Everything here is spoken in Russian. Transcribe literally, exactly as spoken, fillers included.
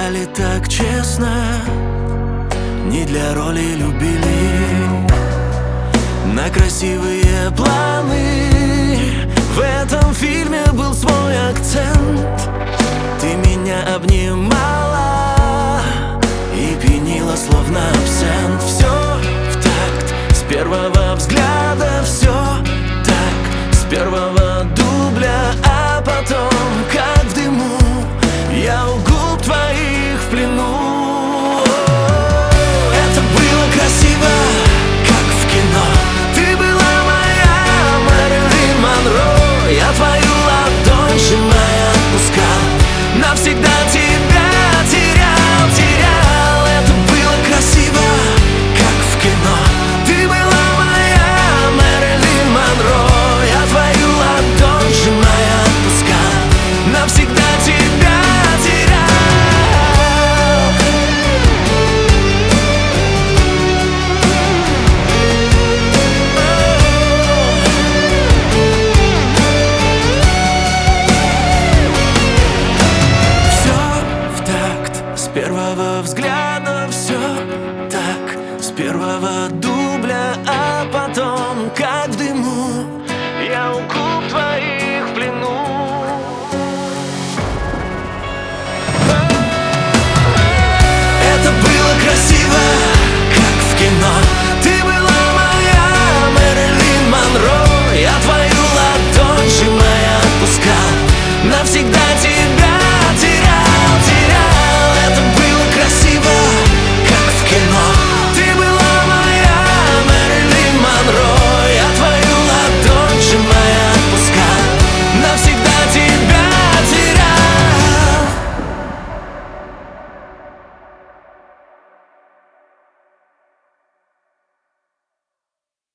играли так честно, не для роли любили. На красивые планы в этом фильме был свой акцент. Ты меня обнимала и пьянила, словно абсент. Все в такт, с первого взгляда все так, с первого дубля, а потом, как в дыму, я угодил.